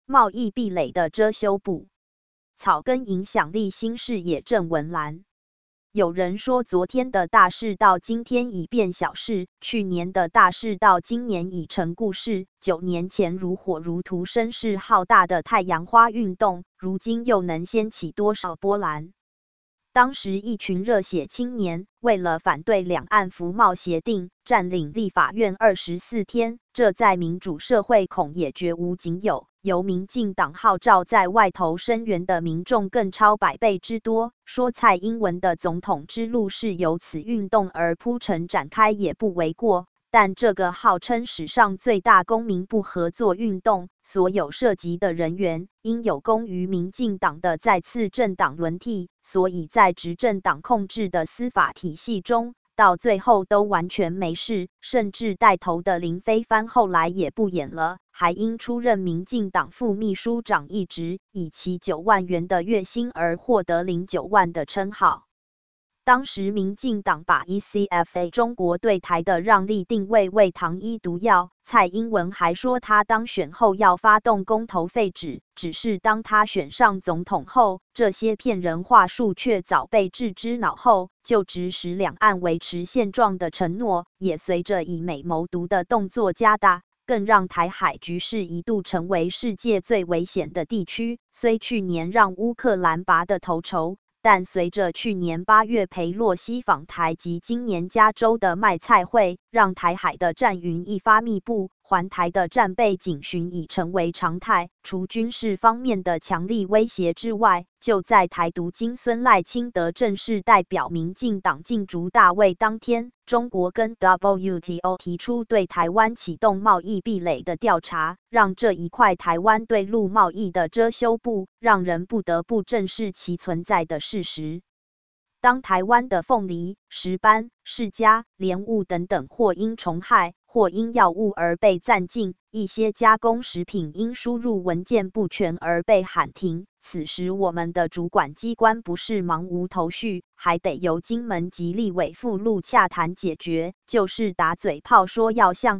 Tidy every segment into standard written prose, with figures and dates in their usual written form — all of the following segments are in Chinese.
贸易壁垒的遮羞布。草根影响力新视野郑文兰。有人说昨天的大事到今天已变小事，去年的大事到今年已成故事。9年前如火如荼声势浩大的太阳花运动，如今又能掀起多少波澜？当时一群热血青年为了反对两岸服贸协定，占领立法院24天，这在民主社会恐也绝无仅有。由民进党号召在外头声援的民众更超100倍之多，说蔡英文的总统之路是由此运动而铺陈展开也不为过。但这个号称史上最大公民不合作运动，所有涉及的人员因有功于民进党的再次政党轮替，所以在执政党控制的司法体系中，到最后都完全没事，甚至带头的林飞帆后来也不演了，还因出任民进党副秘书长一职，以其9万元的月薪而获得09万的称号。当时民进党把 ECFA 中国对台的让利定位为糖衣毒药，蔡英文还说他当选后要发动公投废止，只是当他选上总统后，这些骗人话术却早被置之脑后，就职时两岸维持现状的承诺，也随着以美谋独的动作加大，更让台海局势一度成为世界最危险的地区。虽去年让乌克兰拔得头筹，但随着去年8月裴洛西访台及今年加州的卖菜会，让台海的战云一发密布，环台的战备警巡已成为常态。除军事方面的强力威胁之外，就在台独金孙赖清德正式代表民进党竞逐大位当天，中国跟 WTO 提出对台湾启动贸易壁垒的调查，让这一块台湾对陆贸易的遮羞布，让人不得不正视其存在的事实。当台湾的凤梨、石斑、释迦、莲雾等等或因虫害，或因药物而被暂禁，一些加工食品因输入文件不全而被喊停。此时我们的主管机关不是茫无头绪，还得由金门及立委附录洽谈解决，就是打嘴炮说要向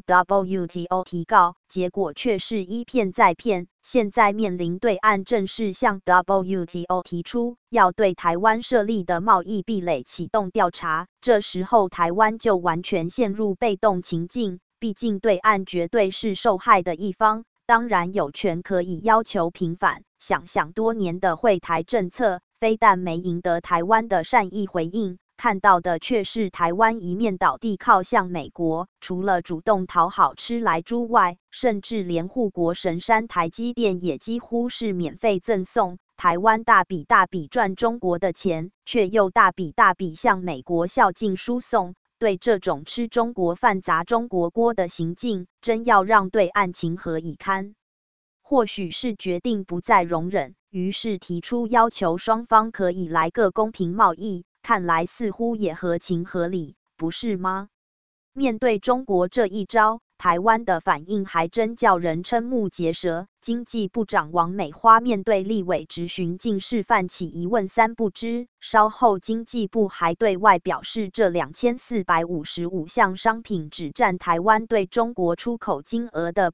WTO 提告，结果却是一骗再骗。现在面临对岸正式向 WTO 提出要对台湾设立的贸易壁垒启动调查，这时候台湾就完全陷入被动情境，毕竟对岸绝对是受害的一方，当然有权可以要求平反。想想多年的惠台政策，非但没赢得台湾的善意回应，看到的却是台湾一面倒地靠向美国，除了主动讨好吃来猪外，甚至连护国神山台积电也几乎是免费赠送。台湾大笔大笔赚中国的钱，却又大笔大笔向美国孝敬输送，对这种吃中国饭砸中国锅的行径，真要让对岸情何以堪？或许是决定不再容忍，于是提出要求双方可以来个公平贸易，看来似乎也合情合理，不是吗？面对中国这一招，台湾的反应还真叫人瞠目结舌。经济部长王美花面对立委质询竟示范起一问三不知，稍后经济部还对外表示，这2455项商品只占台湾对中国出口金额的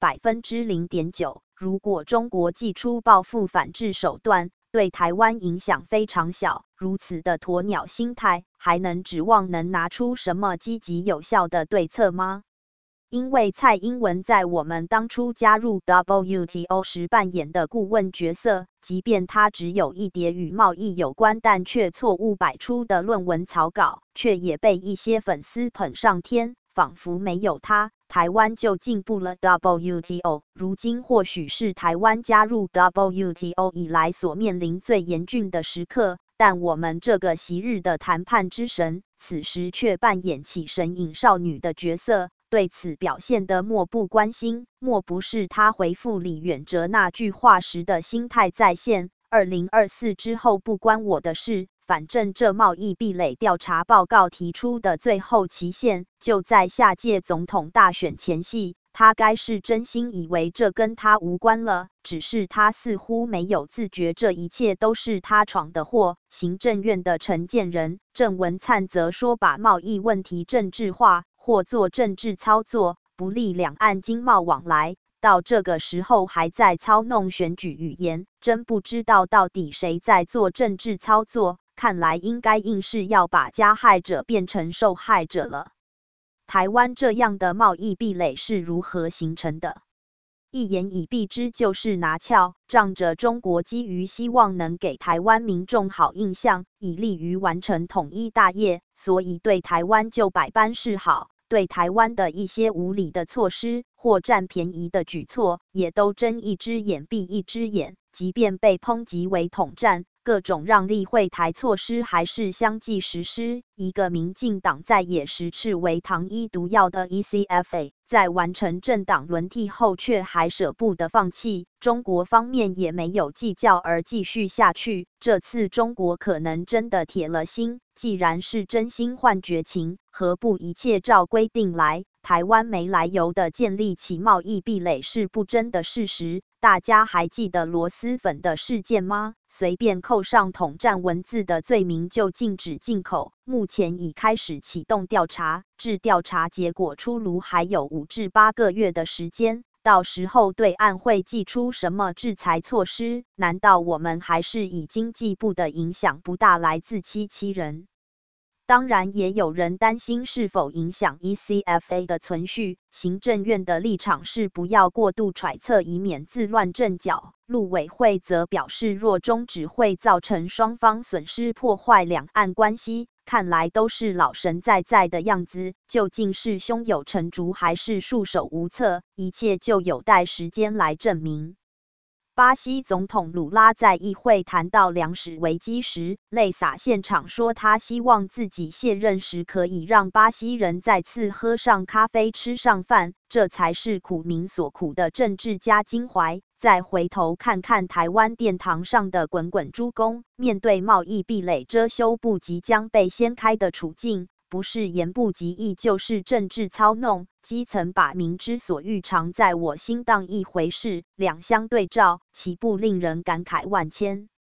0.9%， 如果中国祭出报复反制手段，对台湾影响非常小。如此的鸵鸟心态，还能指望能拿出什么积极有效的对策吗？因为蔡英文在我们当初加入 WTO 时扮演的顾问角色，即便他只有一叠与贸易有关但却错误百出的论文草稿，却也被一些粉丝捧上天，仿佛没有他，台湾就进步了。WTO 如今或许是台湾加入 WTO 以来所面临最严峻的时刻，但我们这个昔日的谈判之神，此时却扮演起神隐少女的角色，对此表现得漠不关心，莫不是他回复李远哲那句话时的心态再现，2024之后不关我的事，反正这贸易壁垒调查报告提出的最后期限就在下届总统大选前夕，他该是真心以为这跟他无关了，只是他似乎没有自觉这一切都是他闯的祸。行政院的陈建仁、郑文灿则说把贸易问题政治化，或做政治操作，不利两岸经贸往来。 到这个时候还在操弄选举语言，真不知道到底谁在做政治操作。看来应该硬是要把加害者变成受害者了。台湾这样的贸易壁垒是如何形成的？一言以蔽之，就是拿翘，仗着中国基于希望能给台湾民众好印象，以利于完成统一大业，所以对台湾就百般示好，对台湾的一些无理的措施或占便宜的举措，也都睁一只眼闭一只眼，即便被抨击为统战，各种让利惠台措施还是相继实施。一个民进党在野时斥为糖衣毒药的 ECFA， 在完成政党轮替后却还舍不得放弃，中国方面也没有计较而继续下去。这次中国可能真的铁了心，既然是真心换绝情，何不一切照规定来？台湾没来由的建立起贸易壁垒是不争的事实。大家还记得螺蛳粉的事件吗？随便扣上统战文字的罪名就禁止进口，目前已开始启动调查，至调查结果出炉还有5至8个月的时间，到时候对岸会祭出什么制裁措施？难道我们还是以经济部的影响不大来自欺人？当然，也有人担心是否影响 ECFA 的存续。行政院的立场是不要过度揣测，以免自乱阵脚。陆委会则表示，若终止会造成双方损失，破坏两岸关系。看来都是老神在在的样子，究竟是胸有成竹还是束手无策，一切就有待时间来证明。巴西总统鲁拉在议会谈到粮食危机时，泪洒现场，说他希望自己卸任时可以让巴西人再次喝上咖啡吃上饭，这才是苦民所苦的政治家襟怀。再回头看看台湾殿堂上的滚滚诸公，面对贸易壁垒遮羞布即将被掀开的处境，不是言不及义就是政治操弄，基层把民之所欲常在我心当一回事，两相对照，岂不令人感慨万千？